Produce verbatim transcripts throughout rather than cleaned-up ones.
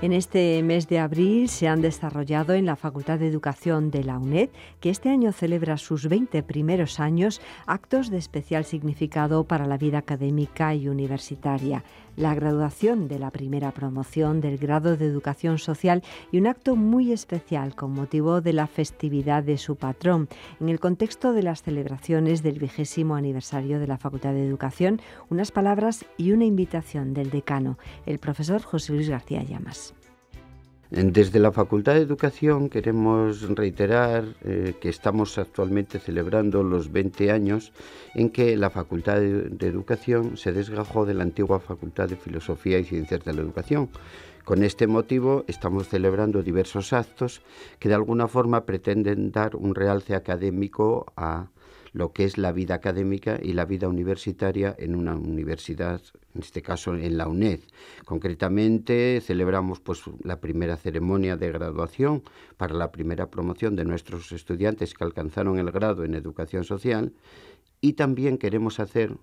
En este mes de abril se han desarrollado en la Facultad de Educación de la UNED, que este año celebra sus veinte primeros años, actos de especial significado para la vida académica y universitaria. La graduación de la primera promoción del grado de Educación Social y un acto muy especial con motivo de la festividad de su patrón. En el contexto de las celebraciones del vigésimo aniversario de la Facultad de Educación, unas palabras y una invitación del decano, el profesor José Luis García Llamas. Desde la Facultad de Educación queremos reiterar eh, que estamos actualmente celebrando los veinte años en que la Facultad de, de Educación se desgajó de la antigua Facultad de Filosofía y Ciencias de la Educación. Con este motivo estamos celebrando diversos actos que de alguna forma pretenden dar un realce académico a lo que es la vida académica y la vida universitaria en una universidad, en este caso en la UNED. Concretamente celebramos pues la primera ceremonia de graduación para la primera promoción de nuestros estudiantes que alcanzaron el grado en Educación Social, y también queremos hacer,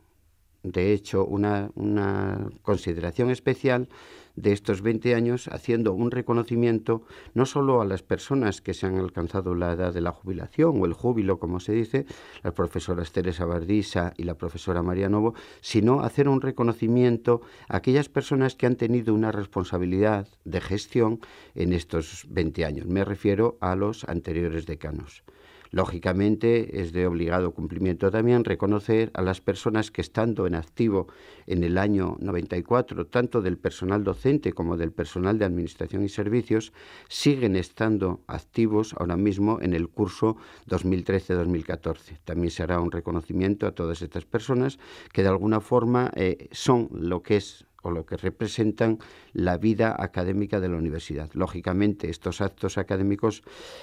de hecho, una, una consideración especial de estos veinte años, haciendo un reconocimiento no solo a las personas que se han alcanzado la edad de la jubilación o el júbilo, como se dice, las profesoras Teresa Bardisa y la profesora María Novo, sino hacer un reconocimiento a aquellas personas que han tenido una responsabilidad de gestión en estos veinte años. Me refiero a los anteriores decanos. Lógicamente, es de obligado cumplimiento también reconocer a las personas que, estando en activo en el año noventa y cuatro, tanto del personal docente como del personal de Administración y Servicios, siguen estando activos ahora mismo en el curso dos mil trece dos mil catorce. También se hará un reconocimiento a todas estas personas que de alguna forma eh, son lo que es o lo que representan la vida académica de la universidad. Lógicamente, estos actos académicos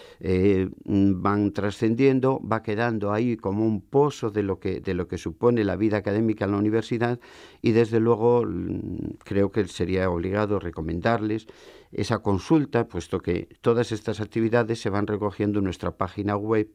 eh, van trascendiendo, va quedando ahí como un pozo de lo que, de lo que supone la vida académica en la universidad, y desde luego creo que sería obligado recomendarles esa consulta, puesto que todas estas actividades se van recogiendo en nuestra página web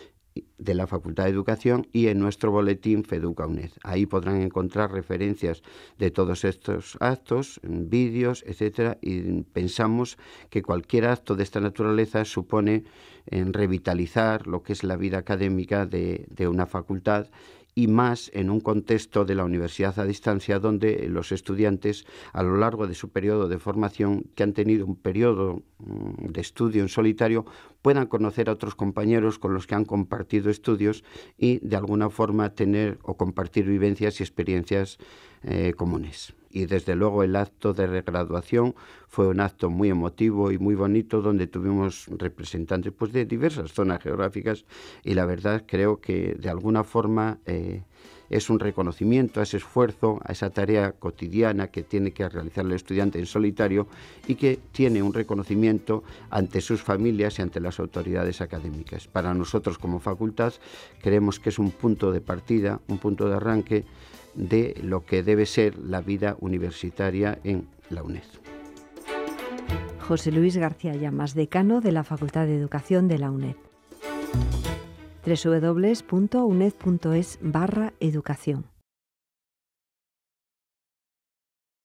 de la Facultad de Educación y en nuestro boletín FEDUCA UNED. Ahí podrán encontrar referencias de todos estos actos, vídeos, etcétera, y pensamos que cualquier acto de esta naturaleza supone en revitalizar lo que es la vida académica de, de una facultad, y más en un contexto de la universidad a distancia, donde los estudiantes, a lo largo de su periodo de formación, que han tenido un periodo de estudio en solitario, puedan conocer a otros compañeros con los que han compartido estudios y de alguna forma tener o compartir vivencias y experiencias eh, comunes. Y desde luego el acto de graduación fue un acto muy emotivo y muy bonito, donde tuvimos representantes pues, de diversas zonas geográficas, y la verdad creo que de alguna forma eh, es un reconocimiento a ese esfuerzo, a esa tarea cotidiana que tiene que realizar el estudiante en solitario, y que tiene un reconocimiento ante sus familias y ante las autoridades académicas. Para nosotros como facultad creemos que es un punto de partida, un punto de arranque de lo que debe ser la vida universitaria en la UNED. José Luis García Llamas, decano de la Facultad de Educación de la UNED. doble u doble u doble u punto uned punto es barra educación